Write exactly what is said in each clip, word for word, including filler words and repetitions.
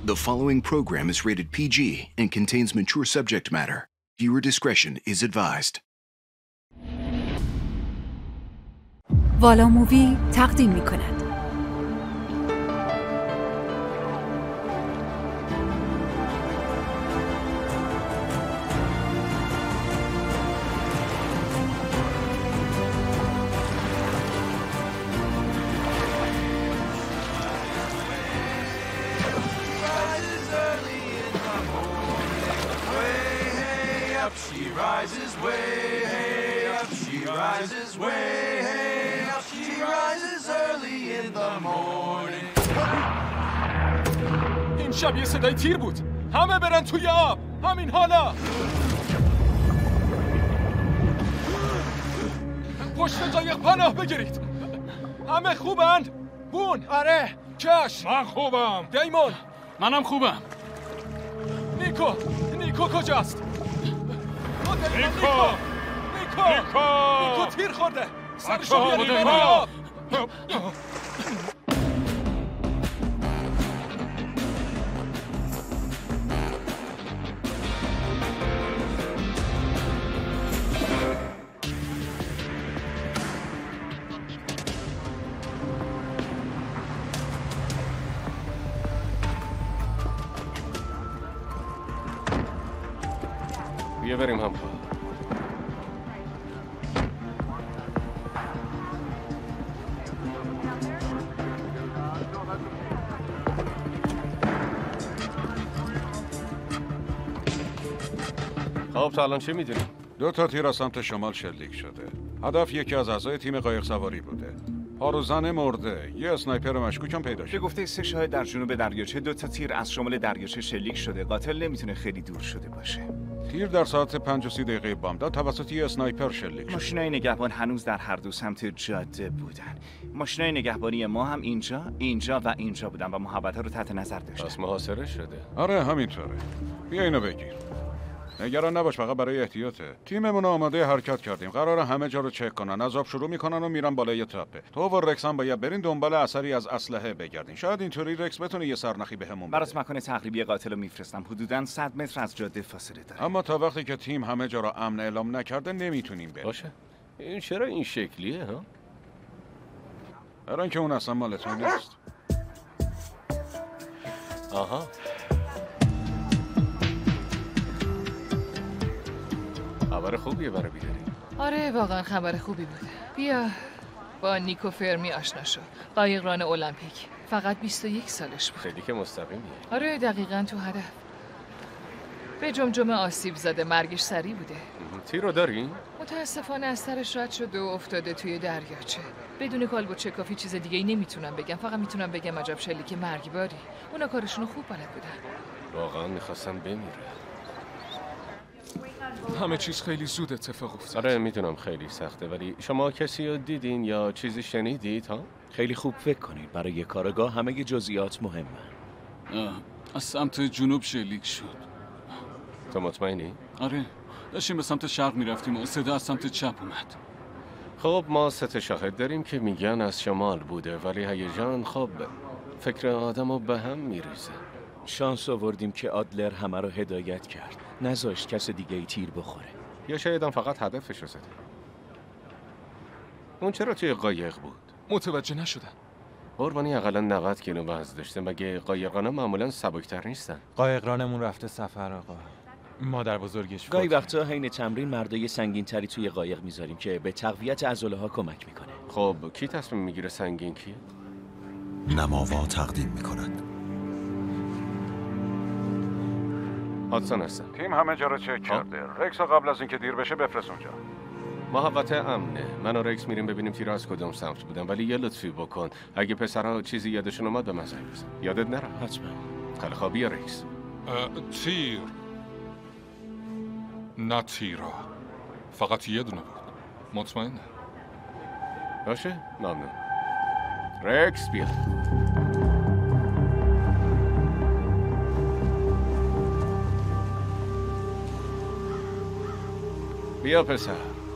The following program is rated پی جی and contains mature subject matter. Viewer discretion is advised. والا مووی تقدیم می‌کند. She rises way hey up, she rises way hey up, she rises early in the morning. این شب یه صدای تیر بود. همه برن توی آب. همین حالا. پشت قایق پناه بگیرید. همه خوبند؟ بون. آره. کش. من خوبم. دیمون. منم خوبم. نیکو. نیکو کجاست؟ نیکو نیکو نیکو نیکو تیر خورده. سرشو بیاری برای آب. بیا بریم هم. خب تا الان چه میدونی؟ دو تا تیر از سمت شمال شلیک شده. هدف یکی از اعضای تیم قایق سواری بوده. پاروزنه مرده. یه اسنایپر مشکوک هم پیدا شده. به گفته سه شاهد در جنوب دریاچه دو تا تیر از شمال دریاچه شلیک شده. قاتل نمیتونه خیلی دور شده باشه. تیر در ساعت پنج و سی دقیقه بامداد توسط یه اسنایپر شلیک شد. ماشینای نگهبان هنوز در هر دو سمت جاده بودن. ماشینای نگهبانی ما هم اینجا، اینجا و اینجا بودن و محوطه رو تحت نظر داشتن. پس محاصره شده. آره همینطوره. بیا اینو بگیر. نگران نباش، فقط برای احتیاطه. تیممون آماده حرکت کردیم. قراره همه جا رو چک کنن. از آب شروع میکنن و میرن بالای تپه. تو و رکس هم باید برین دنبال اثری از اسلحه بگردین. شاید اینطوری رکس بتونه یه سرنخی بهمون بده. برات مکان تقریبی قاتل رو میفرستم. حدوداً صد متر از جاده فاصله داره. اما تا وقتی که تیم همه جا رو امن اعلام نکرده نمیتونیم بریم. باشه. این چرا این شکلیه ها؟ الان که اون اصلا مال تو نیست. آها. خبر خوبیه برای بیداری. آره واقعا خبر خوبی بود. بیا با نیکو فرمی آشنا شو. قایقران المپیک. فقط بیست و یک سالش بود. خیلی که مستقیمیه. آره دقیقاً تو هدف. به جمجمه آسیب زده، مرگش سریع بوده. تیر رو داری؟ متاسفانه از سرش رد شده و افتاده توی دریاچه. بدون کالبد کافی چیز دیگه ای نمیتونم بگم. فقط میتونم بگم عجب شلیک مرگباری. اونا کارشونو خوب بلد بودن. واقعا میخواستم بمیره. همه چیز خیلی زود اتفاق افتاد. آره میدونم خیلی سخته، ولی شما کسی رو دیدین یا چیزی شنیدید ها؟ خیلی خوب فکر کنید. برای یه کارگاه همه جزئیات مهمه. از سمت جنوب شلیک شد. تو مطمئنی؟ آره داشتیم به سمت شرق میرفتیم و صدا از سمت چپ اومد. خب ما سه تا شاهد داریم که میگن از شمال بوده، ولی هیجان خب فکر آدمو به هم میریزه. شانس آوردیم که آدلر همه رو هدایت کرد، نذاشت کس دیگه ای تیر بخوره. یا شاید هم فقط هدفشو زده. اون چرا توی قایق بود؟ متوجه نشدم. قربانی اقلا نود کیلو وزن داشته. مگه قایقانا معمولا سبکتر نیستن؟ قایقرانمون رفته سفر آقا. مادر بزرگش گاهی وقتا حین تمرین مردای سنگین تری توی قایق میذاریم که به تقویت عضله ها کمک میکنه. خب کی تصمیم میگیره سنگین کیه؟ نماوا تقدیم میکند. هادسون هستم. تیم همه جا رو چک کرده. رکس قبل از اینکه دیر بشه بفرست اونجا. محوطه امنه. من و رکس میریم ببینیم تیرها از کدوم سمت بودن، ولی یه لطفی بکن. اگه پسرها چیزی یادشون اومد به من زنگ بزن. یادت نره. حتما. خیلی خوب بیا رکس. تیر نه تیرا، فقط یه دونه بود. مطمئنه؟ باشه ممنون. رکس بیا. بیا پسر.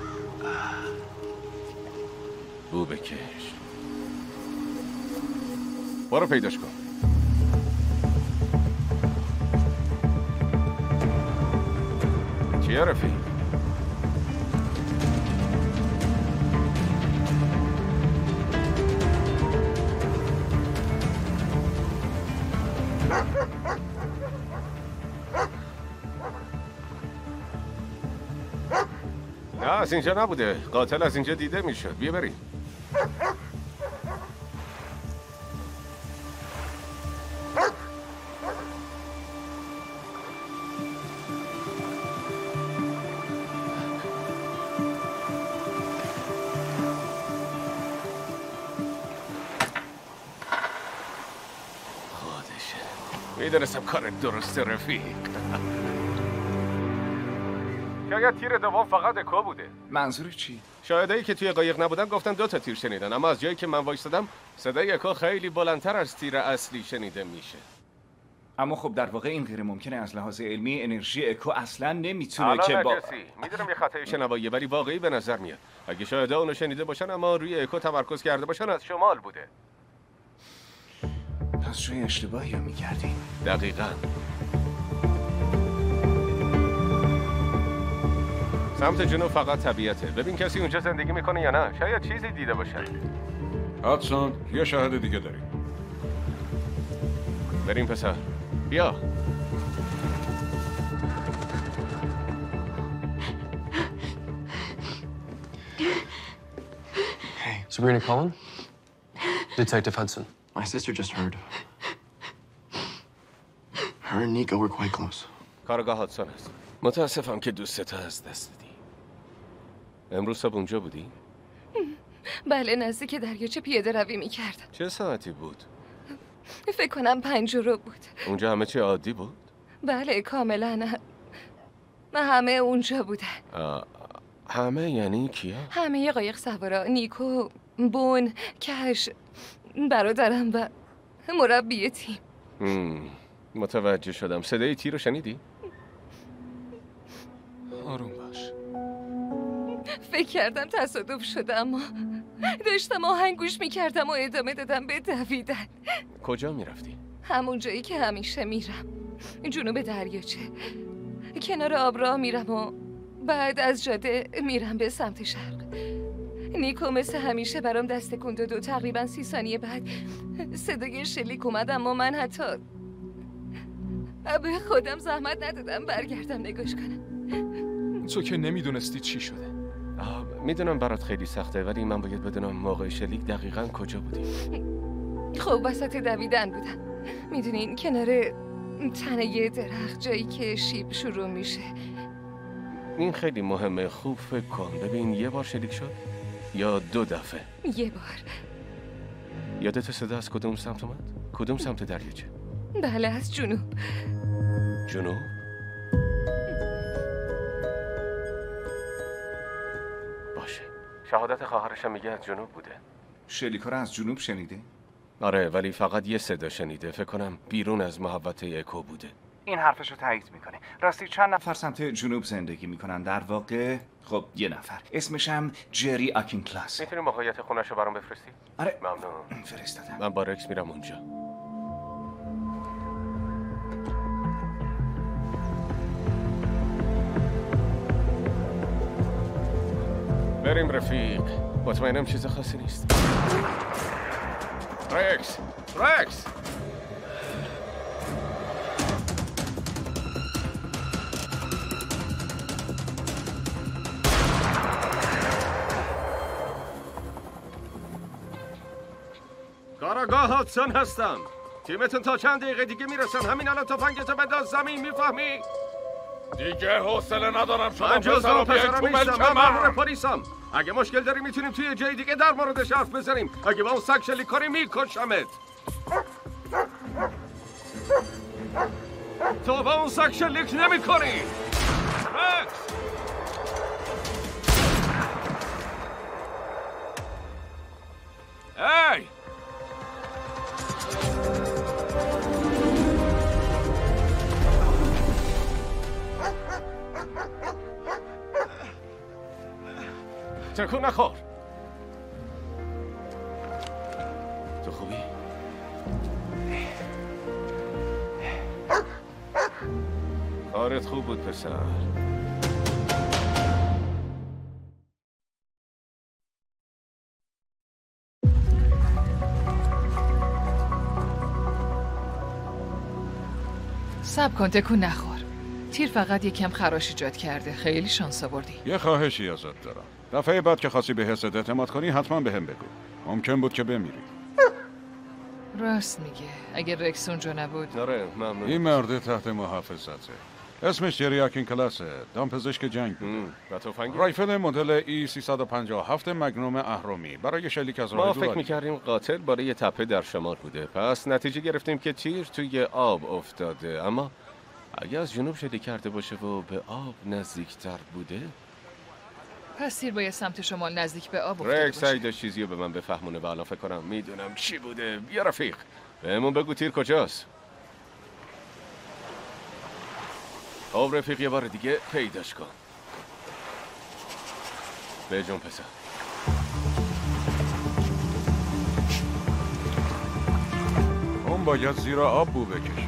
بو بکش. برو پیداش کن. بیا رفیق. نه از اینجا نبوده. قاتل از اینجا دیده میشد. بیا بریم. میدونستم کارت درسته رفیق. شاید تیر دوم فقط اکو بوده. منظور چی؟ شاهدایی که توی قایق نبودن گفتن دو تا تیر شنیدن، اما از جایی که من وایستادم صدای اکو خیلی بلندتر از تیر اصلی شنیده میشه. اما خب در واقع این غیر ممکنه. از لحاظ علمی انرژی اکو اصلا نمیتونه که با میدونم یه خطای شنواییه ولی واقعی به نظر میاد. اگه شاهدا اونو شنیده باشن اما روی اکو تمرکز کرده باشن از شمال بوده. پس جای اشتباهی رو میکردی. دقیقاً. سمت جنوب فقط طبیعته. ببین کسی اونجا زندگی میکنه یا نه. شاید چیزی دیده باشه. هاتسون یه شاهد دیگه داریم. بریم پسر. بیا. Hey, Sabrina Cullen? Detective Hudson. My sister just heard. Her and Nico were quite close. کارگاه هاتسون است. متاسفم که دوستت از دست دادی. امروز صبح اونجا بودی؟ بله نزدیک دریاچه پیاده روی میکردم. چه ساعتی بود؟ فکر کنم پنج رو بود. اونجا همه چی عادی بود؟ بله کاملا. همه اونجا بودن. همه یعنی کیا؟ همه ی قایق سوارا، نیکو، بون، کش، برادرم و مربی تیم. متوجه شدم. صدای تیر رو شنیدی؟ آروم باش. فکر کردم تصادف شده اما داشتم آهنگ گوش میکردم و ادامه دادم به دویدن. کجا میرفتی؟ همون جایی که همیشه میرم، جنوب دریاچه. کنار آب راه میرم و بعد از جاده میرم به سمت شرق. نیکو مثل همیشه برام دست تکون داد و تقریبا سی ثانیه بعد صدای شلیک اومد، اما من حتی به خودم زحمت ندادم برگردم نگاش کنم. تو که نمیدونستی چی شده. میدونم برات خیلی سخته ولی من باید بدونم موقع شلیک دقیقاً کجا بودی. خب وسط دویدن بودم. میدونین کنار تنه یه درخت، جایی که شیب شروع میشه. این خیلی مهمه. خوب فکر کن. ببین یه بار شلیک شد یا دو دفعه؟ یه بار. یادت صدا از کدوم سمت اومد؟ کدوم سمت دریاچه؟ بله از جنوب. جنوب؟ باشه. شهادت خواهرشم میگه از جنوب بوده. شلیکا رو از جنوب شنیده؟ آره ولی فقط یه صدا شنیده. فکر کنم بیرون از محوطه اکو بوده. این حرفش رو تایید میکنه. راستی چند نفر سمت جنوب زندگی میکنن؟ در واقع خب یه نفر. اسمش هم جری آکین کلاس. میتونی موقعیت خونش رو برام بفرستی؟ آره ممنون. فرستادم. من با رکس میرم اونجا. بریم رفیق. مطمئنم چیز خاصی نیست. رکس رکس کاراگاه هاتسون هستم. تیمتون تا چند دقیقه دیگه میرسن. همین الان تفنگتو بنداز زمین. میفهمی؟ دیگه حوصله ندارم. شما من جزا و پسرم نیستم. من مأمور پلیسم. اگه مشکل داری میتونیم توی جای دیگه در موردش حرف بزنیم. اگه با اون سگ شلیک کنی میکشمت. تو با اون سگ شلیک نمی کنی. ای تکون نخور. تو خوبی؟ کارت خوب بود پسر. صبر کن تکون نخور. تیر فقط یکم خراش ایجاد کرده. خیلی شانس آوردی. یه خواهشی ازت دارم. دفعه بعد که خواستی به حست اعتماد کنی حتما بهم بگو. ممکن بود که بمیری. راست میگه. اگه رکس اونجا نبود. آره ممنون. این مرد تحت محافظته. اسمش جریاکین کلاسه. دامپزشک جنگ بود. و تفنگ؟ رایفل مدل ای سیصد و پنجاه و هفت مگنوم اهرمی برای شلیک از راه ما دور. فکر می‌کردیم قاتل بالای تپه در شمال بوده. پس نتیجه گرفتیم که تیر توی آب افتاده. اما اگه از جنوب شلیک کرده باشه و به آب نزدیکتر بوده؟ پس تیر باید سمت شمال نزدیک به آب افتاده رکس سعی داشت چیزی رو به من بفهمونه و الان فکر کنم میدونم چی بوده. بیا رفیق بهمون بگو تیر کجاست. خب رفیق یه بار دیگه پیداش کن. به جون پسر. اون باید زیر آب بو بکشه.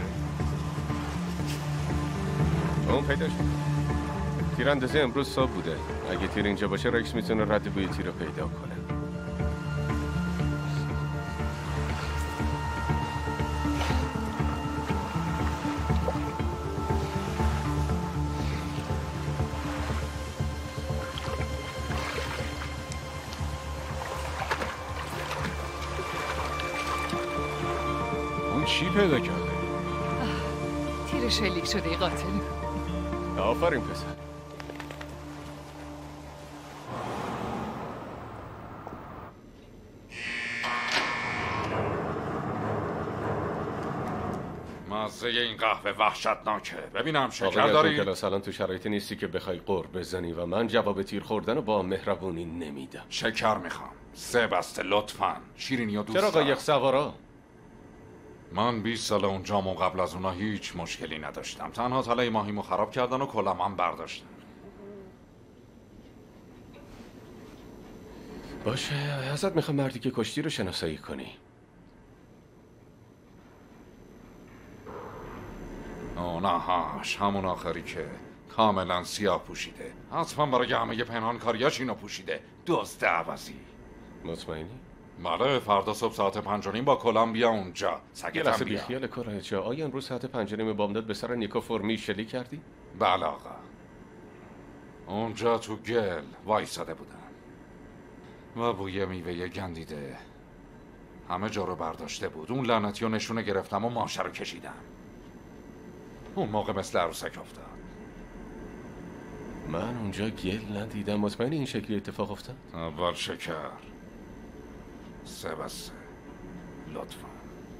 اون پیداش کن. تیراندازی امروز صبح بوده. اگه تیر اینجا باشه رکس میتونه رد بوی تیر رو پیدا کنه. اون چی پیدا کرده؟ تیر شلیک شده ای قاتل. آفرین پسر. مزه این قهوه وحشتناکه. ببینم شکر آقای داری؟ کلاس الان تو شرایطی نیستی که بخوای قور بزنی و من جواب تیر خوردن رو با مهربونی نمیدم. شکر میخوام. سه بسته لطفاً. شیرینی و دوست چرا قایق سوارا؟ من بیست سال اونجام و قبل از اونا هیچ مشکلی نداشتم. تنها تله ماهیمو خراب کردن و کلم هم برداشتن. باشه ازت میخوام مردی که کشتی رو شناسایی کنی. آه نه هاش همون آخری که کاملا سیاه پوشیده. حتما برای همه پنهان کاریاش اینو پوشیده. دزد عوضی. مطمئنی؟ بله فردا صبح ساعت پنج و نیم با کلمبیا اونجا. یه سگتم لحظه بیا. بیخیال کاره چه آیا امروز ساعت پنج و نیم بامداد به سر نیکو فرمی شلیک کردی؟ بله آقا. اونجا تو گل وایساده بودم و بوی میوه گندیده همه جا رو برداشته بود. اون لعنتی رو نشونه گرفتم و ماشه رو کشیدم. اون موقع مثل عروسک افتاد. من اونجا گل ندیدم. مطمئنی این شکلی اتفاق افتاد؟ اول شکر سه بسه لطفا.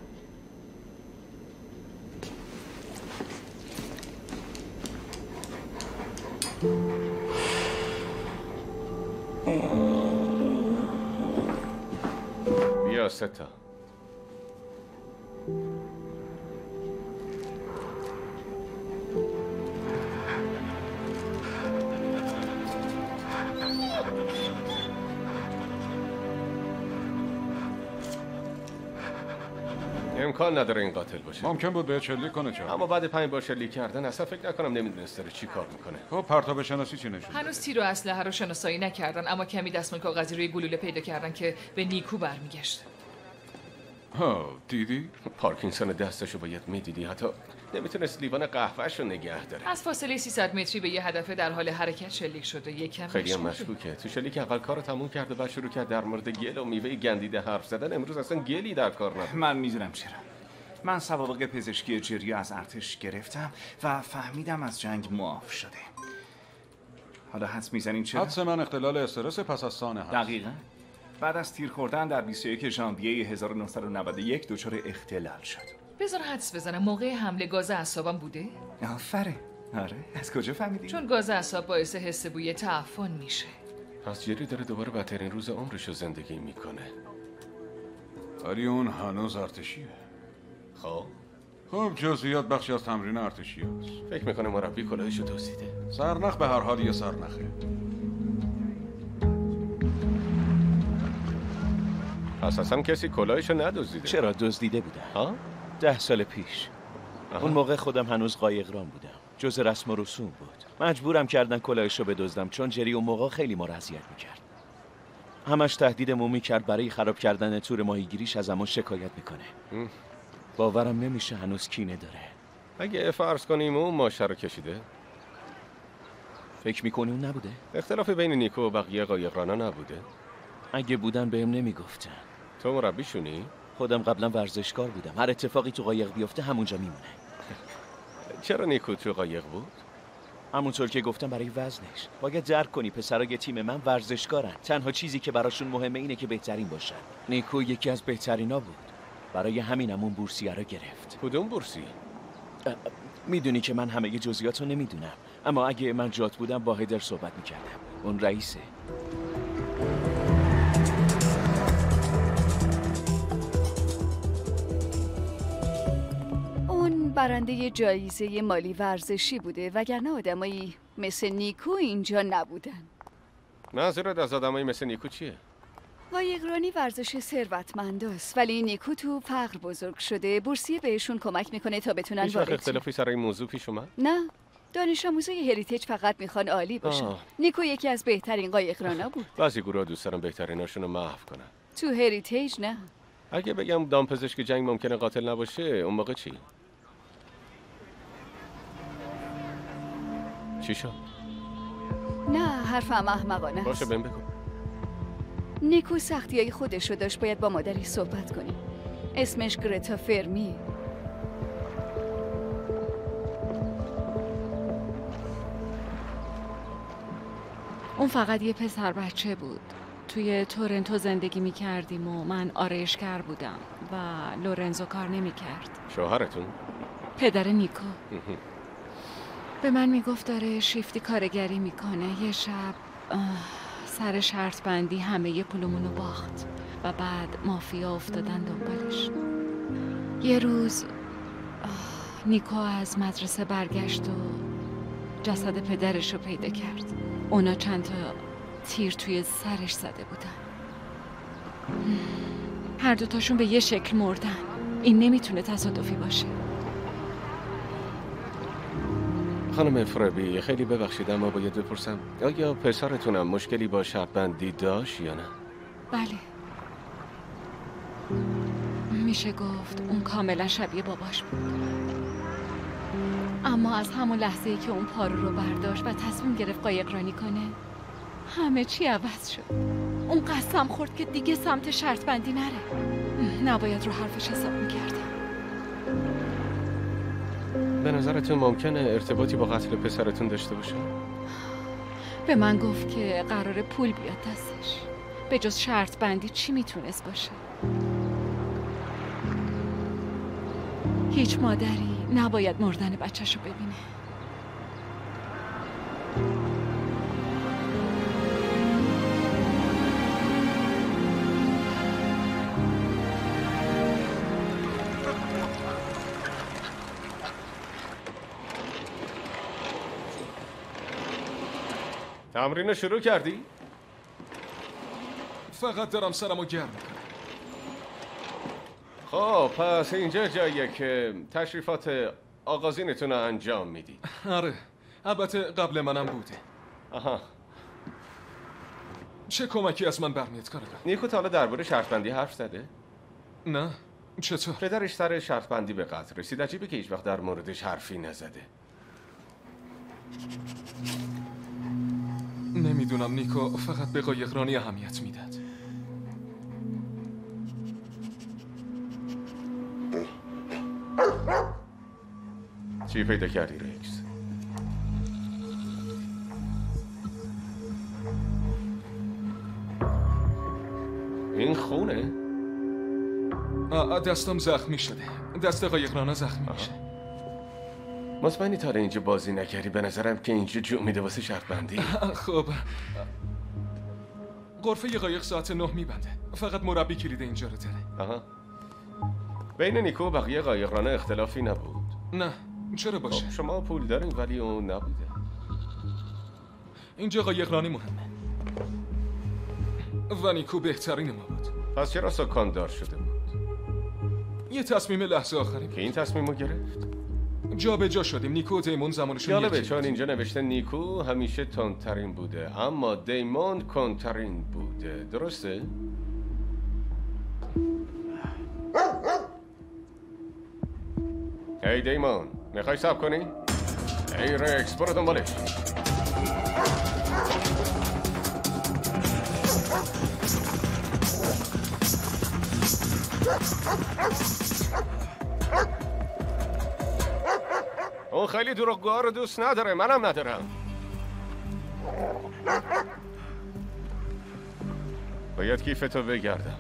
بیا ستا. امکان نداره این قاتل باشه. ممکن بود به شلیک کنه چرا؟ اما بعد پنج بار شلیک کردن اصلا فکر نکنم نمیدونست داره چی کار میکنه. خب پرتاب شناسی چی نشون؟ هنوز تیر و اسلحه رو شناسایی نکردن اما کمی دستمال کاغذی روی گلوله پیدا کردن که به نیکو برمیگشت. ها دیدی؟ پارکینسون دستشو باید میدیدی. حتی نمیتونست لیوان قهوه‌شو نگه داره. از فاصله سیصد متری به یه هدف در حال حرکت شلیک شده. یکم خیلی هم مشکوکه. تو شلیک اول کارو تموم کرده و شروع کرد در مورد گل و میوه گندیده حرف زدن. امروز اصلا گلی در کار نبود. من میدونم چرا. من سوابق پزشکی جری از ارتش گرفتم و فهمیدم از جنگ معاف شده. حالا حدس میزنین چرا؟ حدس من اختلال استرس پس از سانه هست. دقیقاً. بعد از تیر خوردن در بیست و یک ژانویه هزار و نهصد و نود و یک دچار اختلال شد. بذار حدس بزنم موقع حمله گاز اعصابم بوده؟ آفرین. آره از کجا فهمیدی؟ چون گاز اعصاب باعث حس بوی تعفن میشه. پس جری داره دوباره بدترین روز عمرشو زندگی میکنه. ولی اون هنوز ارتشیه. خب خب جزئیات بخشی از تمرین ارتشی هست. فکر میکنه مربی کلاهشو دزدیده. سرنخ به هر حال یه سرنخه. پس اصلا کسی کلاهشو ندزدیده. چرا دزدیده بودم؟ ها؟ ده سال پیش. آها. اون موقع خودم هنوز قایقران بودم. جز رسم و رسوم بود. مجبورم کردن کلاهشو بدزدم چون جری اون موقع خیلی ما رو اذیت میکرد. همش تهدیدمون میکرد برای خراب کردن تور ماهیگیریش از همون شکایت میکنه. باورم نمیشه هنوز کینه داره. اگه فرض کنیم اون ماشه رو کشیده، فکر میکنی اون نبوده؟ اختلافی بین نیکو و بقیه قایقرانا نبوده؟ اگه بودن بهم نمیگفتن. تو مربیشونی؟ خودم قبلا ورزشکار بودم. هر اتفاقی تو قایق بیفته همونجا میمونه. چرا نیکو تو قایق بود؟ همونطور که گفتم برای وزنش. باید درک کنی پسرای تیم من ورزشکارن. تنها چیزی که براشون مهمه اینه که بهترین باشن. نیکو یکی از بهترینا بود. برای همینم اون بورسیه رو گرفت. کدوم بورسیه؟ میدونی که من همه جزئیات رو نمیدونم، اما اگه من جات بودم با هیدر صحبت میکردم. اون رئیسه. اون برنده جایزه مالی ورزشی بوده، وگرنه آدمایی مثل نیکو اینجا نبودن. منظورت از آدمایی مثل نیکو چیه؟ قایقرانی ورزش ثروتمنداست، ولی نیکو تو فقر بزرگ شده. بورسیه بهشون کمک میکنه تا بتونن هیچ وارد وقت اختلافی سر این موضوع پیش اومد؟ نه، دانش آموزای هریتیج فقط میخوان عالی باشن. آه. نیکو یکی از بهترین قایقرانا بود. بعضی گروه دوست دارن بهتریناشون رو محو کنن. تو هریتیج نه. اگه بگم دامپزشک جنگ ممکنه قاتل نباشه، اون موقع چی؟ چی شد؟ نه، حرفم احمقانه است. باشه بهم بگو. نیکو سختیای خودشو داشت. باید با مادری صحبت کنیم. اسمش گرتا فرمی. اون فقط یه پسر بچه بود. توی تورنتو زندگی می کردیم و من آرایشگر بودم و لورنزو کار نمی کرد. شوهرتون؟ پدر نیکو. به من می گفت داره شیفتی کارگری میکنه. یه شب سر شرط بندی همه پولمونو باخت و بعد مافیا افتادن دنبالش. یه روز نیکو از مدرسه برگشت و جسد پدرش رو پیدا کرد. اونا چند تا تیر توی سرش زده بودن. هر دوتاشون به یه شکل مردن. این نمیتونه تصادفی باشه. خانم فربی خیلی ببخشید، اما باید بپرسم آیا پسرتونم مشکلی با شرط بندی داشت یا نه؟ بله، میشه گفت اون کاملا شبیه باباش بود. اما از همون لحظه ای که اون پارو رو برداشت و تصمیم گرفت قایقرانی کنه، همه چی عوض شد. اون قسم خورد که دیگه سمت شرط بندی نره. نباید رو حرفش حساب میکردم. به نظرتون ممکنه ارتباطی با قتل پسرتون داشته باشه؟ به من گفت که قراره پول بیاد دستش. به جز شرط بندی چی میتونست باشه؟ هیچ مادری نباید مردن بچه‌ش رو ببینه. تمرین شروع کردی؟ فقط دارم سرمو گرم میکنم. خب پس اینجا جاییه که تشریفات آغازینتون رو انجام میدی. آره، البته قبل منم بوده. آها. چه کمکی از من برمیاد کارگاه؟ نیکو تا حالا درباره شرط بندی حرف زده؟ نه، چطور؟ پدرش سر شرط بندی به قتل رسید. عجیبه که هیچ وقت در موردش حرفی نزده. نمیدونم، نیکو فقط به قایقرانی اهمیت میداد. چی پیدا کردی رکس؟ این خونه؟ آه دستم زخمی شده. دست قایقرانا زخمی میشه. مطمئنی تا اینجا بازی نکردی؟ به نظرم که اینجا جو میده واسه شرط بندی. خب غرفه ی قایق ساعت نه میبنده. فقط مربی کلید اینجا رو داره. آها. بین نیکو و بقیه قایقرانا اختلافی نبود؟ نه، چرا باشه؟ خب شما پول دارین ولی اون نبوده. اینجا قایقرانی مهمه و نیکو بهترین ما بود. پس چرا سکاندار شده بود؟ یه تصمیم لحظه آخری که این تصمیمو گرفت؟ جا به جا شدیم. نیکو و دیمون زمانشون جالبه چون اینجا نوشته نیکو همیشه تندترین بوده اما دیمون کندترین بوده. درسته؟ هی دیمون، میخوای صبر کنی؟ ای رکس برو دنبالش. اون خیلی دروغگوها رو دوست نداره، منم ندارم. باید کیفتو بگردم.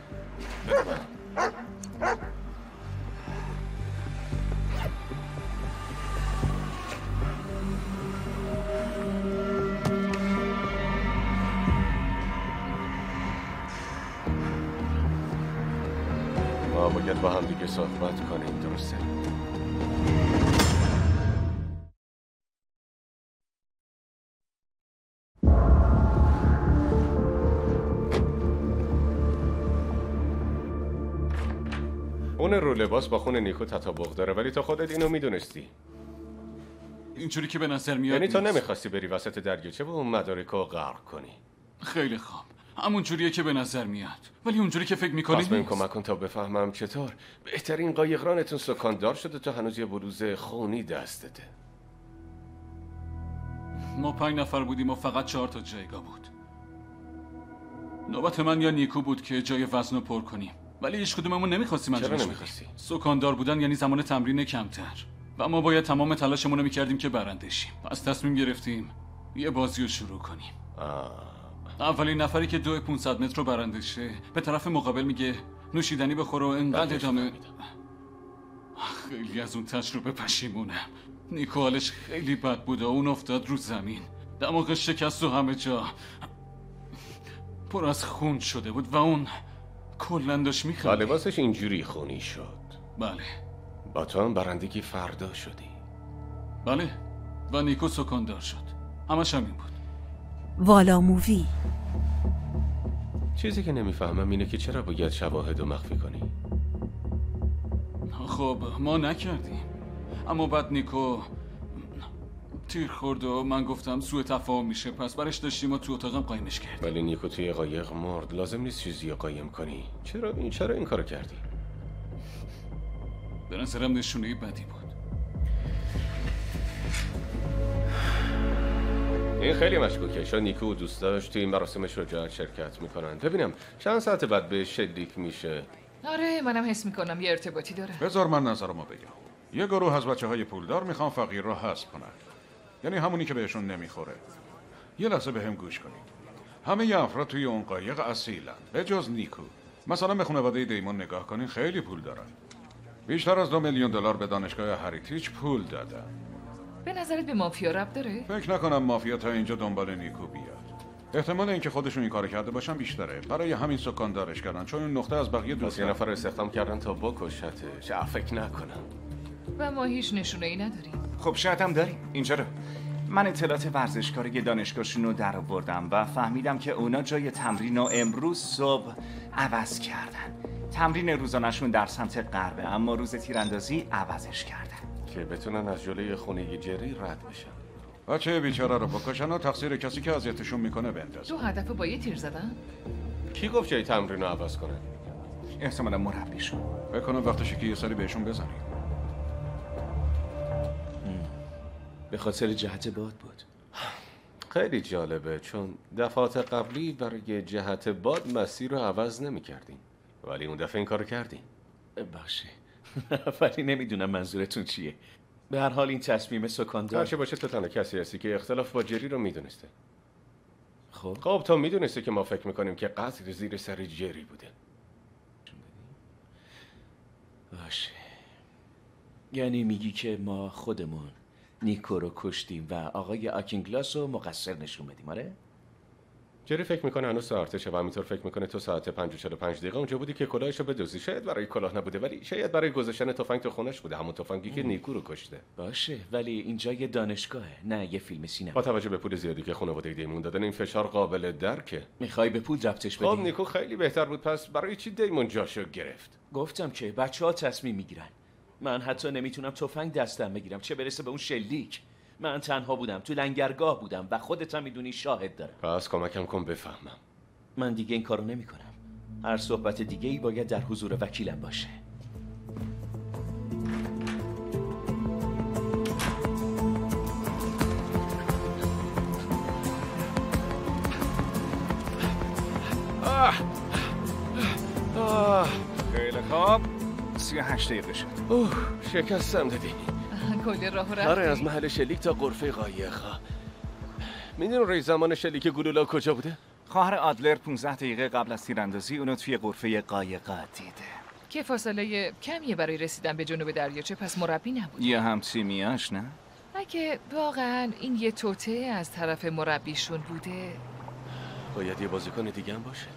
ما باید با هم دیگه صحبت کنیم، درسته؟ اون رو لباس با خون نیکو تطابق داره، ولی تو خودت اینو میدونستی. اینجوری که به نظر میاد یعنی تو نیست. نمیخواستی بری وسط دریاچه و اون مدارکو غرق کنی. خیلی خوب، همون جوریه که به نظر میاد، ولی اونجوری که فکر میکنی نیست. نیست. کمک کن تا بفهمم چطور بهترین قایقرانتون سکاندار شده تو هنوز یه بلوز خونی دستته. ما پنج نفر بودیم و فقط چهار تا جایگاه بود. نوبت من یا نیکو بود که جای وزن رو پر کنیم، ولی هیچ کدوممون نمیخواستیم انجامش بدیم. چرا نمیخواستی؟ سکاندار بودن یعنی زمان تمرین کمتر و ما باید تمام تلاشمون رو میکردیم که برنده شیم. پس تصمیم گرفتیم یه بازی رو شروع کنیم. آه. اولین نفری که دو پانصد متر رو برنده شه به طرف مقابل میگه نوشیدنی بخور و انقدر ادامه. خیلی از اون تجربه پشیمونم. نیکو حالش خیلی بد بود و اون افتاد رو زمین، دماغش شکست و همه جا پر از خون شده بود و اون کلن داشت میخواد. لباسش اینجوری خونی شد. بله. با تو هم برندگی فردا شدی. بله. و نیکو سکاندار شد. همش همین بود. والا مووی. چیزی که نمیفهمم اینه که چرا باید شواهد رو مخفی کنی؟ خب ما نکردیم، اما بعد نیکو تیر خورد و من گفتم سوء تفاهم میشه، پس برش داشتیم و تو اتاقم قایمش کرد. ولی نیکو توی قایق مرد، لازم نیست چیزی رو قایم کنی. چرا این چرا این کارو کردی؟ به نظرم نشونه بدی بود. این خیلی مشکوکه، چون نیکو دوست داشت توی این مراسم شجاعت شرکت میکنن. ببینم چند ساعت بعد به شلیک میشه. آره منم حس میکنم یه ارتباطی داره. بذار من نظرمو بگم. یه گروه از بچه‌های پولدار میخوان فقیر رو حذف کنن، یعنی همونی که بهشون نمیخوره. یه لحظه بهم گوش کنید. همه ی افراد توی اون قایق اصیلن به جز نیکو. مثلا به خانواده دیمون نگاه کنین، خیلی پول دارن. بیشتر از دو میلیون دلار به دانشگاه هریتیج پول دادن. به نظرت به مافیا ربط داره؟ فکر نکنم مافیا تا اینجا دنبال نیکو بیاد. احتمال اینکه خودشون این کارو کرده باشن بیشتره. برای همین سکاندارش کردن، چون این نقطه از بقیه دوست. یه نفر استخدام کردن تا بکشتش. فکر نکنم. و ما هیچ نشونه ای نداریم. خب شاید هم داریم. اینجا رو من اطلاعات ورزشکاری دانشگاهشون رو در آوردم و فهمیدم که اونا جای تمرین رو امروز صبح عوض کردن. تمرین روزانه‌شون در سمت غربه، اما روز تیراندازی عوضش کردن که بتونن از جلوی خونه جری رد بشن. بچه بیچاره رو بکشن و تقصیر کسی که اذیتشون میکنه بندازن. دو هدف با یه تیر زدن؟ کی گفت جای تمرین رو عوض کنن؟ احتمالاً مربیشون. فکر کنم وقتشه که یه سری بهشون بزنیم. به خاطر جهت باد بود. خیلی جالبه، چون دفعات قبلی برای جهت باد مسیر رو عوض نمی کردیم، ولی اون دفعه این کارو کردیم. باشه. ولی نمیدونم منظورتون چیه. به هر حال این تصمیم سکاندار هرچه باشه تو تنها کسی هستی که اختلاف با جری رو میدونسته. خب خب تو میدونستی که ما فکر میکنیم که قتل زیر سر جری بوده. باشه. یعنی میگی که ما خودمون نیکو رو کشتیم و آقای آکینگلاس رو مقصر نشون بدیم، آره؟ جری فکر میکنه هنوز ساعتشه و همینطور فکر میکنه تو ساعت پنج و چهل و پنج دقیقه اونجا بودی که کلاهشو بدزدی. شاید برای کلاه نبوده، ولی شاید برای گذاشتن تفنگ تو خونش بوده، همون تفنگی که نیکو رو کشته. باشه، ولی اینجا یه دانشگاهه، نه یه فیلم سینما. با توجه به پول زیادی که خانواده دیمون دادن این فشار قابل درکه. میخوای به پول ربطش بدی؟ خب نیکو خیلی بهتر بود، پس برای چی دیمون جاشو گرفت؟ گفتم که بچه‌ها تصمیم میگیرن. من حتی نمیتونم تفنگ دستم بگیرم، چه برسه به اون شلیک. من تنها بودم، تو لنگرگاه بودم و خودت هم میدونی شاهد دارم. پس کمکم کن بفهمم. من دیگه این کارو نمیکنم. هر صحبت دیگه ای باید در حضور وکیلم باشه. خب سی و هشت دقیقه شد. اوه شکستم دادی. کل راه رفتی. آره از محل شلیک تا غرفه قایق‌ها. میدونی ری زمان شلیک گلولا کجا بوده؟ خواهر آدلر پانزده دقیقه قبل از تیراندازی اونو توی غرفه قایقات دیده که فاصله کمیه برای رسیدن به جنوب دریاچه، پس مربی نبود. یا هم تیمیاش نه؟ اگه واقعا این یه توته از طرف مربیشون بوده باید یه بازیکن دیگه هم باشه.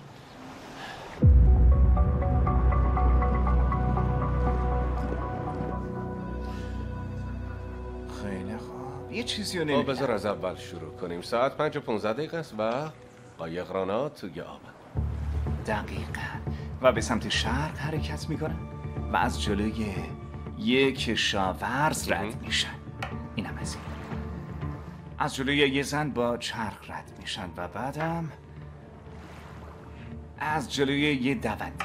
خیلی خوب یه چیزی رو نمیدونم. بذار از اول شروع کنیم. ساعت پنج و پونزده دقیقه است و قایقرانا توی آب. دقیقاً. و به سمت شرق حرکت میکنن و از جلوی یک کشاورز رد میشن. اینم از این. از جلوی یه زن با چرخ رد میشن و بعدم از جلوی یه دونده.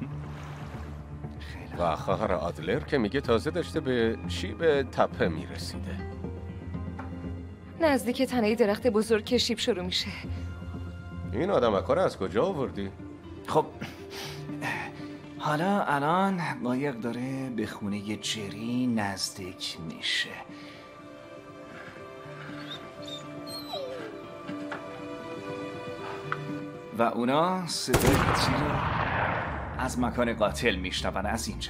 و خواهر آدلر که میگه تازه داشته به شیب تپه میرسیده. نزدیک تنه درخت بزرگ که شیب شروع میشه. این آدمکا رو از کجا آوردی؟ خب حالا الان قایق داره به خونه جری نزدیک میشه. و اونا صدای تیر رو از مکان قاتل میشنون از اینجا.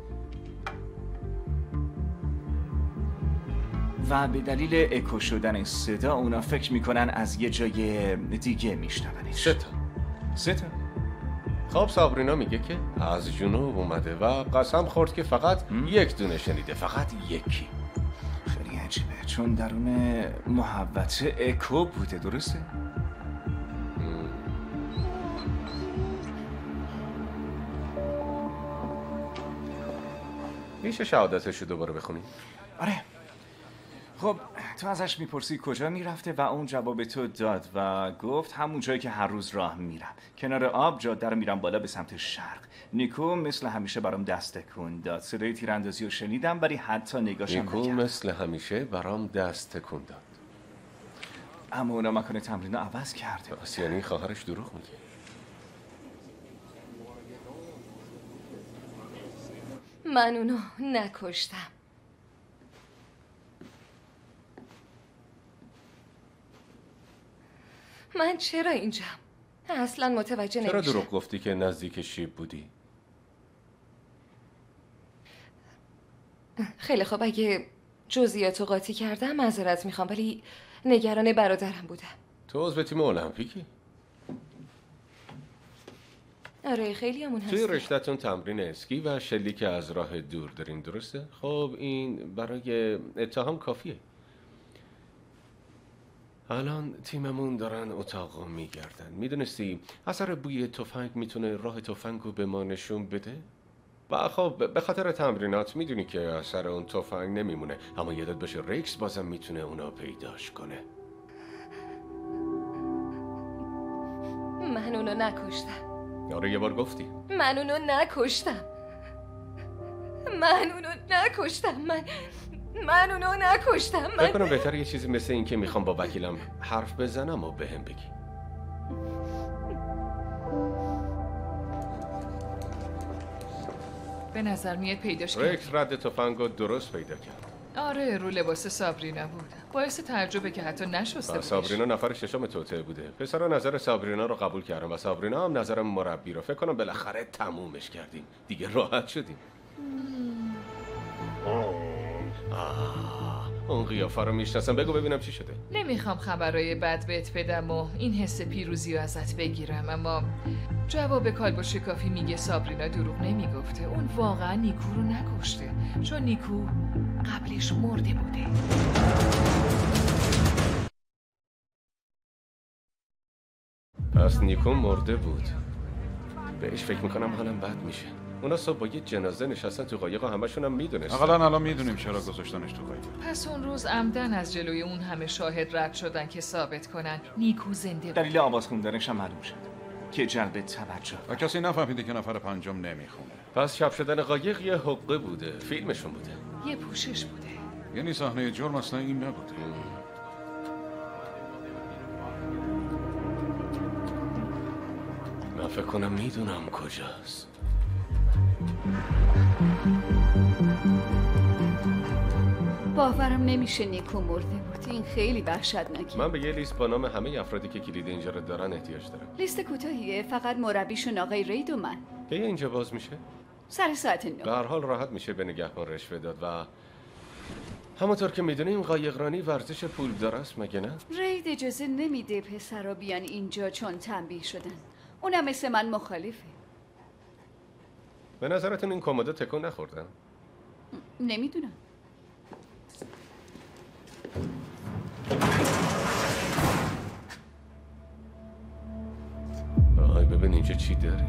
و به دلیل اکو شدن صدا اونا فکر میکنن از یه جای دیگه میشنونش. سه تا سه تا خب سابرینا میگه که از جنوب اومده و قسم خورد که فقط یک دونه شنیده، فقط یکی. خیلی عجیبه چون درون محوطه اکو بوده. درسته؟ میشه شهادتشو دوباره بخونی؟ آره. خب تو ازش میپرسی کجا میرفته و اون جواب تو داد و گفت همون جایی که هر روز راه میرم، کنار آب جاده رو میرم بالا به سمت شرق. نیکو مثل همیشه برام دست تکون داد. صدای تیراندازی رو شنیدم ولی حتی نگاشم نکرد. نیکو مثل همیشه برام دست تکون داد. اما اونا مکان تمرین رو عوض کرده. پس یعنی خواهرش دروغ میگه. من اونو نکشتم. من چرا اینجام؟ اصلا متوجه نمیشم. چرا دروغ گفتی که نزدیک شیب بودی؟ خیلی خب اگه جزئیاتو قاطی کردم معذرت میخوام ولی نگران برادرم بودم. تو عضو تیم المپیکی؟ آره خیلی همون هست. توی رشته‌تون تمرین اسکی و شلیک از راه دور دارین درسته؟ خب این برای اتهام کافیه. الان تیممون دارن اتاقو میگردن. میدونستی اثر بوی تفنگ میتونه راه تفنگو به ما نشون بده؟ و خب به خاطر تمرینات میدونی که اثر اون تفنگ نمیمونه، اما یادت باشه ریکس بازم میتونه اونا پیداش کنه. من اونو نکشتم. آره یه بار گفتی. من اونو نکشتم. من اونو نکشتم. من من اونو نکشتم. من فکر کنم بهتر یه چیزی مثل این که میخوام با وکیلم حرف بزنم و بهم بگی. به نظر میاد پیداش کرد. ریکس رد تفنگو درست پیدا کرد. آره رو لباس سابرینا بود. باعث تعجبه که حتی نشسته بودش. سابرینا نفر ششم توته بوده. پسرا نظر سابرینا رو قبول کردم و سابرینا هم نظر مربی رو. فکر کنم بالاخره تمومش کردیم. دیگه راحت شدیم. آه، اون قیافه رو میشناسم. بگو ببینم چی شده. نمیخوام خبرای بد بهت بدم و این حس پیروزی رو ازت بگیرم، اما جواب کالبد شکافی میگه سابرینا دروغ نمیگفته. اون واقعا نیکو رو نکشته، چون نیکو قبلش مرده بوده. پس نیکو مرده بود. بهش فکر میکنم حالم بد میشه. اونا صبح با یه جنازه نشستن تو قایق و همشون هم میدونستن. اقلا الان میدونیم چرا گذاشتنش تو قایق. پس اون روز عمدن از جلوی اون همه شاهد رد شدن که ثابت کنن نیکو زنده بود. دلیل آواز خوندنش هم معلوم شد که جلب توجه. و کسی نفهمیده که نفر پنجم نمیخونه. پس شب شدن قایق یه حقه بوده. فیلمشون بوده. یه پوشش بوده. یعنی صحنه جرم اصلا این نبوده. من فکر کنم میدونم کجاست. باورم نمیشه نیکو مرده بود. این خیلی وحشتناکه. من به یه لیست با نام همه افرادی که کلید اینجا رو دارن احتیاج دارم. لیست کوتاهیه، فقط مربیشون آقای رید و من. کی اینجا باز میشه؟ سر ساعت نه. به هر حال راحت میشه به نگهبان رشوه داد و همونطور که میدونیم قایقرانی ورزش پولدار است مگه نه؟ رید اجازه نمیده پسرا بیان اینجا چون تنبیه شدن. اونم مثل من مخالفه. به نظرتون این کمد تکون نخوردن؟ نمیدونم. آهای ببین اینجا چی داری؟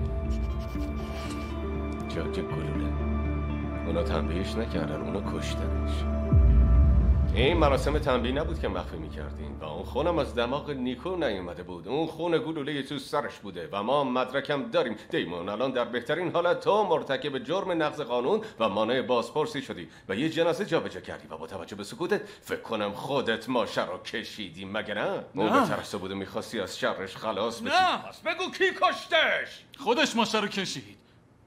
جاج گلوله. اونا تنبیهش نکردن، اونا کشتنش. این مراسم تنبیه نبود که مخفی میکردین و اون خونم از دماغ نیکو نیومده بود. اون خون گلوله تو سرش بوده و ما مدرکم داریم. دیمون الان در بهترین حالت تو مرتکب جرم نقض قانون و مانع بازپرسی شدی و یه جنازه جابجا کردی و با توجه به سکوتت فکر کنم خودت ماشه رو کشیدی مگه نه؟ اون به ترس بوده میخواستی از شرش خلاص بشی. نه پس بگو کی کشتش؟ خودش ماشه رو کشید.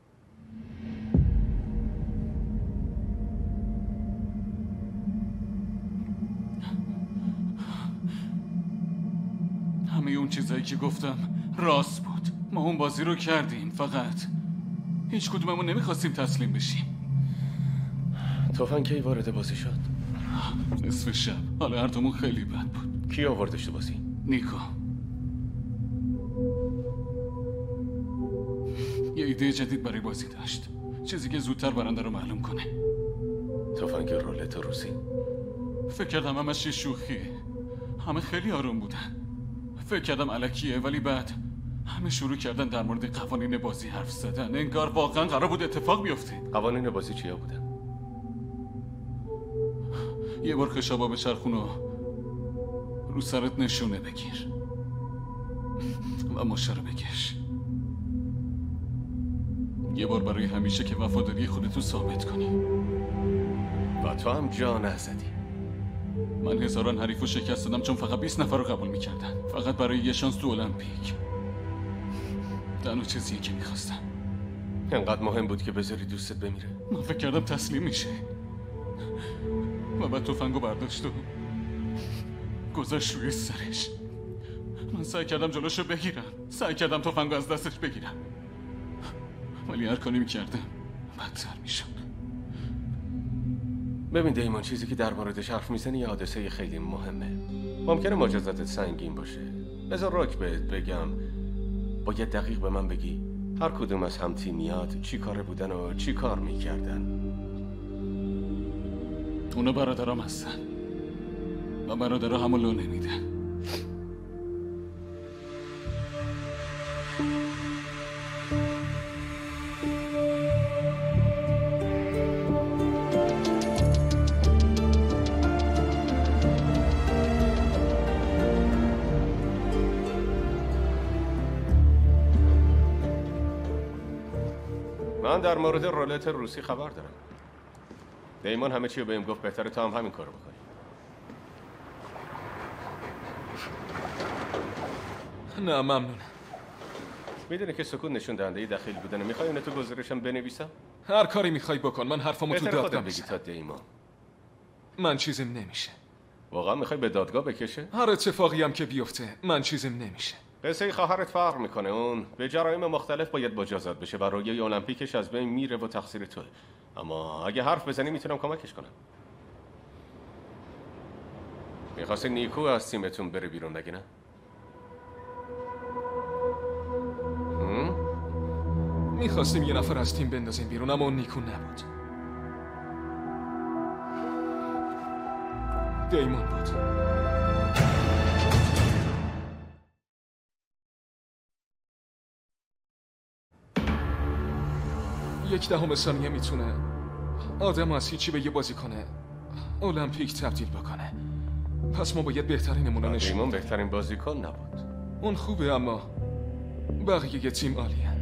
همه اون چیزایی که گفتم راست بود. ما اون بازی رو کردیم، فقط هیچ کدوممون نمیخواستیم تسلیم بشیم. تفنگ کی وارد بازی شد؟ نصف شب. حالا هر دومون خیلی بد بود. کی آوردش تو بازی؟ نیکو. یه ایده جدید برای بازی داشت، چیزی که زودتر برنده رو معلوم کنه. تفنگ رولت روسی؟ فکر کردم همش یه شوخیه. همه خیلی آروم بودن. فکر کردم الکیه، ولی بعد همه شروع کردن در مورد قوانین بازی حرف زدن. انگار واقعا قرار بود اتفاق بیفته. قوانین بازی چیا بودن؟ یه بار خشابا به چرخون و رو سرت نشونه بگیر و ماشه رو بکش. یه بار برای همیشه که وفاداری خودتو ثابت کنی. و تو هم جا نزدی. من هزاران حریفو شکست دادم چون فقط بیست نفر رو قبول میکردن، فقط برای یه شانس تو المپیک. تنها چیزیه که میخواستم. انقدر مهم بود که بذاری دوستت بمیره؟ من فکر کردم تسلیم میشه و بعد تفنگو برداشت و گذاشت روی سرش. من سعی کردم جلوشو بگیرم، سعی کردم تفنگو از دستش بگیرم، ولی هر کاری میکردم بدتر میشد. ببین دیمون، چیزی که در موردش حرف میزنی یه حادثه خیلی مهمه. ممکنه مجازاتت سنگین باشه. بذار راک بهت بگم، باید دقیق به من بگی هر کدوم از هم تیمیات چی کاره بودن و چی کار میکردن. اونا برادرام هستن و برادرها همون لو نمیدن. من در مورد رولت روسی خبر دارم. دیمون همه چی رو بهم گفت، بهتره تو هم همین کارو بکنی. نه ممنون. میدونی که سکون نشون دهنده دخیل بودن. میخوای اون تو گزارشم بنویسم؟ هر کاری میخوای بکن، من حرفمو تو دادگاه بگی تا دیمون. من چیزیم نمیشه. واقعا میخوای به دادگاه بکشه؟ هر اتفاقی هم که بیفته من چیزیم نمیشه. قصه خواهرت فرق میکنه. اون به جرایم مختلف باید مجازات بشه و رویای المپیکش از بین میره و تقصیر توه. اما اگه حرف بزنی میتونم کمکش کنم. میخواستی نیکو از تیمتون بره بیرون نگه نه؟ میخواستیم یه نفر از تیم بندازیم بیرون، اما اون نیکو نبود. دیمون بود. یک دهم ثانیه میتونه آدم از هیچی به یه بازیکن المپیک تبدیل بکنه. پس ما باید بهترینمون رو نشون بدیم. بهترین بازیکن نبود. اون خوبه، اما بقیه یه تیم عالیه،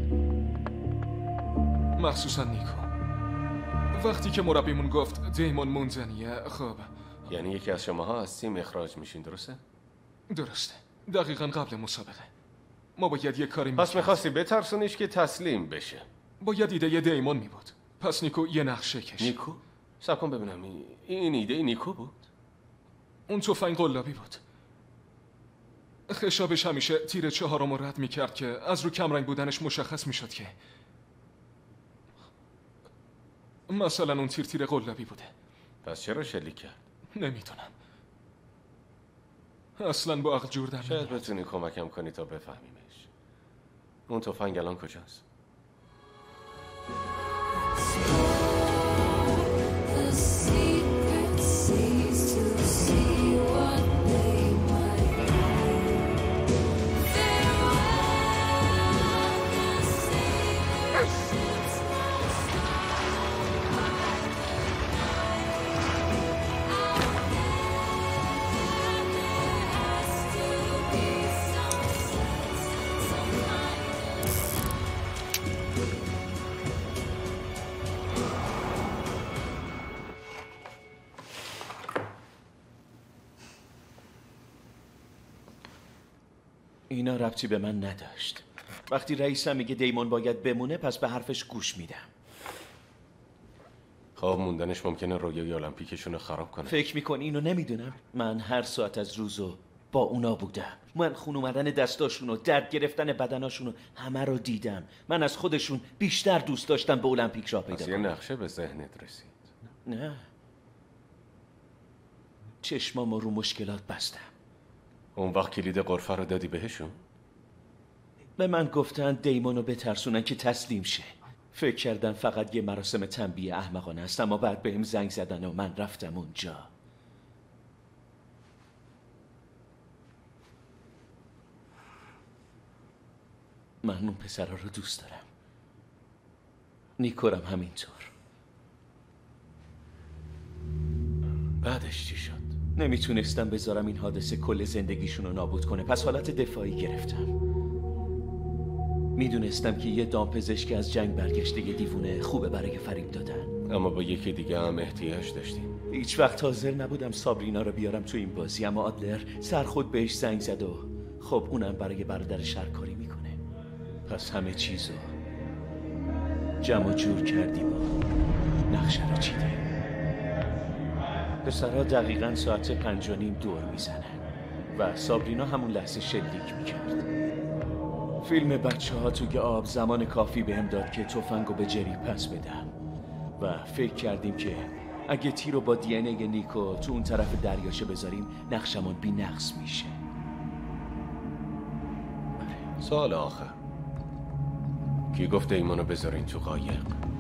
مخصوصا نیکو. وقتی که مربیمون گفت دیمون موندنیه، خب یعنی یکی از شماها از تیم اخراج میشین، درسته؟ درسته. دقیقا قبل مسابقه ما باید یه کاری میکرد. پس میخواستی بترسونیش که تسلیم بشه. باید ایده دیمون می بود. پس نیکو یه نقشه کش. نیکو؟ صبر کن ببینم این ایده نیکو بود؟ اون تفنگ قلابی بود. خشابش همیشه تیر چهارم رو رد میکرد که از رو کمرنگ بودنش مشخص میشد که مثلا اون تیر تیر قلابی بوده. پس چرا شلیک کرد؟ نمیدونم. اصلا با عقل جور در شاید بتونی کمکم کنی تا بفهمیمش. اون تفنگ الان کجاست؟ اینا ربطی به من نداشت. وقتی رئیسم میگه دیمون باید بمونه پس به حرفش گوش میدم. خب موندنش ممکنه رویای المپیکشون رو خراب کنه. فکر میکنی اینو نمیدونم؟ من هر ساعت از روزو با اونا بودم. من خون اومدن دستاشونو، درد گرفتن بدناشونو همه رو دیدم. من از خودشون بیشتر دوست داشتم به المپیک راه پیدا کنم. یه نقشه به ذهنت رسید؟ نه. چشمامو رو مشکلات بستم. اون وقت کلید غرفه رو دادی بهشون؟ به من گفتن دیمونو بترسونن که تسلیم شه. فکر کردم فقط یه مراسم تنبیه احمقانه است، اما بعد بهم زنگ زدن و من رفتم اونجا. من اون پسرها رو دوست دارم. نیکورم همینطور. بعدش چی شد؟ نمیتونستم بذارم این حادثه کل زندگیشون رو نابود کنه، پس حالت دفاعی گرفتم. میدونستم که یه دامپزشک از جنگ برگشته یه دیوونه خوبه برای فریب دادن، اما با یکی دیگه هم احتیاج داشتیم. هیچ وقت حاضر نبودم سابرینا رو بیارم تو این بازی، اما آدلر سر خود بهش زنگ زد و خب اونم برای برادرش هر کاری میکنه. پس همه چیزو جمع جور کردیم و نقشه رو چیدیم. پسرها دقیقاً ساعت پنج و نیم دور میزنن و سابرینا همون لحظه شلیک میکرد. فیلم بچه ها توی آب زمان کافی بهم داد که تفنگو به جری پس بدم و فکر کردیم که اگه تیر رو با دی ان ای نیکو تو اون طرف دریاچه بذاریم نقشمون بی نقص میشه. سوال آخر، کی گفت ایمانو بذارین تو قایق؟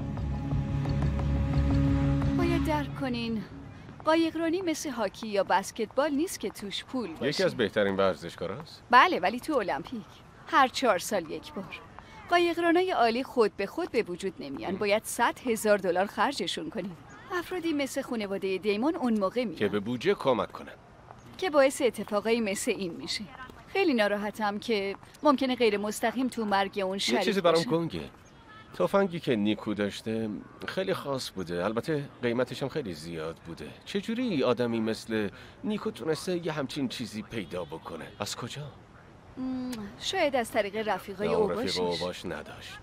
باید درک کنین قایقرانی مثل هاکی یا بسکتبال نیست که توش پول باشه. یکی از بهترین ورزشکاراست؟ بله، ولی تو المپیک هر چهار سال یک بار. قایقرانای عالی خود به خود به وجود نمیان. باید صد هزار دلار خرجشون کنیم. افرادی مثل خانواده دیمون اون موقع میان که به بودجه کمک کنن، که باعث اتفاقایی مثل این میشه. خیلی ناراحتم که ممکنه غیر مستقیم تو مرگ اون شریک یه چیزی برام گنگه. تفنگی که نیکو داشته خیلی خاص بوده، البته قیمتش هم خیلی زیاد بوده. چجوری آدمی مثل نیکو تونسته یه همچین چیزی پیدا بکنه؟ از کجا؟ شاید از طریق رفیقای اوباشش. رفیق اوباش نداشت.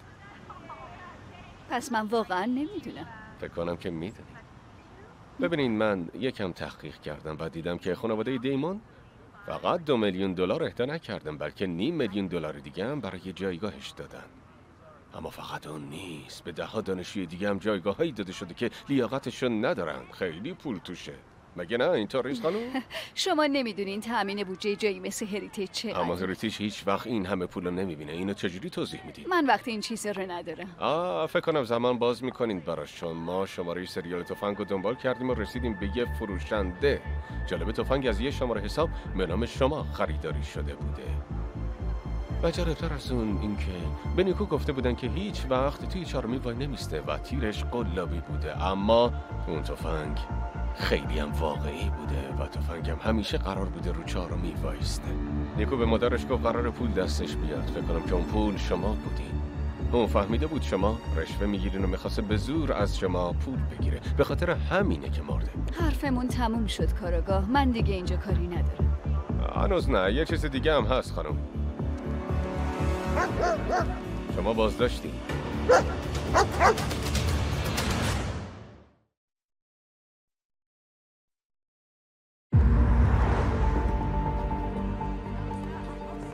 پس من واقعا نمیدونم. فکر کنم که میدونی. ببینین، من یکم تحقیق کردم و دیدم که خانواده دیمون فقط دو میلیون دلار اهدا نکردن، بلکه نیم میلیون دلار دیگه هم برای جایگاهش دادن. اما فقط اون نیست، به ده ها دانشجوی دیگه هم جایگاهایی داده شده که لیاقتشون ندارن. خیلی پول توشه، مگه نه؟ اینطور نیست خانم؟ شما نمیدونین تامین بودجه جایی مثل هریتیج چقدر؟ اما هریتیج هیچ وقت این همه پول رو نمیبینه. اینو چجوری توضیح میدی؟ من وقتی این چیزا رو ندارم. آه فکر کنم زمان باز میکنین براش، چون ما شماره سریال تفنگ رو دنبال کردیم و رسیدیم به یه فروشنده. جالب، تفنگ از یه شماره حساب به نام شما خریداری شده بوده. و جالبتر از اون اینکه به نیکو گفته بودن که هیچ وقت توی چهارمی وای نمیسته و تیرش قلابی بوده، اما اون تفنگ خیلی هم واقعی بوده و تفنگم همیشه قرار بوده رو چهارمی وایسته. نیکو به مادرش گفت قرار پول دستش بیاد. فکر کنم که اون پول شما بودین. اون فهمیده بود شما رشوه میگیرین و میخواسته به زور از شما پول بگیره. به خاطر همینه که مرده. حرفمون تموم شد کاراگاه. من دیگه اینجا کاری ندارم. هنوز نه، یه چیز دیگه هم هست خانم. شما بازداشتی.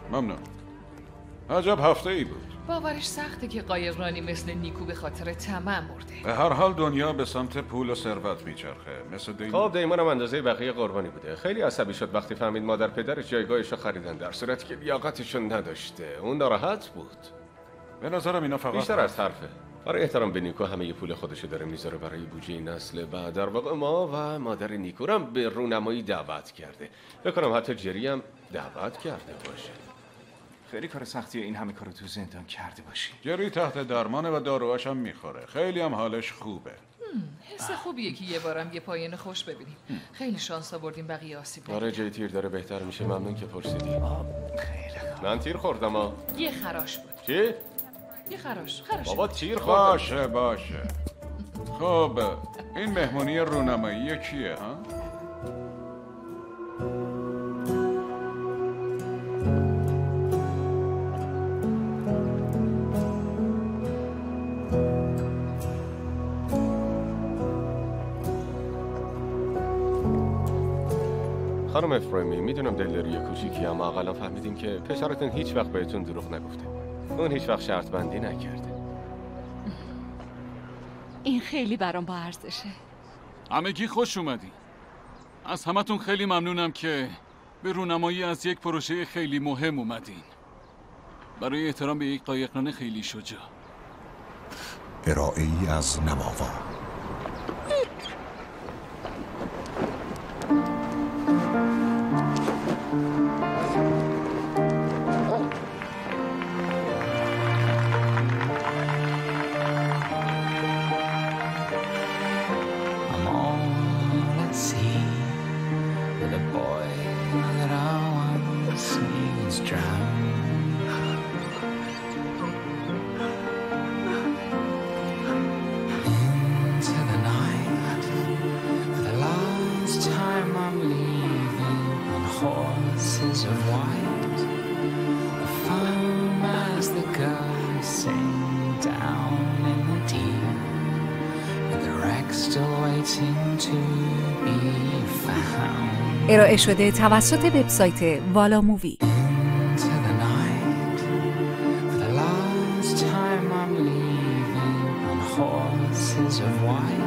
ممنون. عجب هفته ای بود. باورش سخته که قایقرانی مثل نیکو به خاطر طمع مرده. به هر حال دنیا به سمت پول و ثروت میچرخه. مثل دیمون. خب دیمون هم اندازه بقیه قربانی بوده. خیلی عصبی شد وقتی فهمید مادر پدرش جایگاهش رو خریدن، در صورتی که لیاقتشون نداشته. اون ناراحت بود. به نظرم اینا فقط بیشتر از حرفه. برای احترام به نیکو همه ی پول خودشو داره میذاره برای بودجه نسل بعد. در واقع ما و مادر نیکو رو هم به رونمایی دعوت کرده. فکر کنم حتی جری هم دعوت کرده باشه. خیلی کار سختیه این همه کارو تو زندان کرده باشی. جری تحت درمانه و داروهاش هم میخوره. خیلی هم حالش خوبه. حس خوبیه که یه بارم یه پایان خوش ببینیم. خیلی شانس آوردیم بقیه آسیب نگیرن. آره جی تیر داره بهتر میشه. ممنون که پرسیدی. خیلی خوب. من تیر خوردم ها. یه خراش بود. چی؟ یه خراش. خراش. بابا تیر خوردم. باشه باشه. خب این مهمونی رونمایی کیه ها؟ خانم افرامی میدونم دلداری کوچیکی، اما اقلا فهمیدیم که پسرتون هیچ وقت بهتون دروغ نگفته. اون هیچ وقت شرط بندی نکرده. این خیلی برام با ارزشه. همگی خوش اومدین. از همتون خیلی ممنونم که به رونمایی از یک پروژه خیلی مهم اومدین. برای احترام به یک قایقران خیلی شجاع. ارائه ای از نماوا. ارائه شده توسط وبسایت والا مووی. Horses of white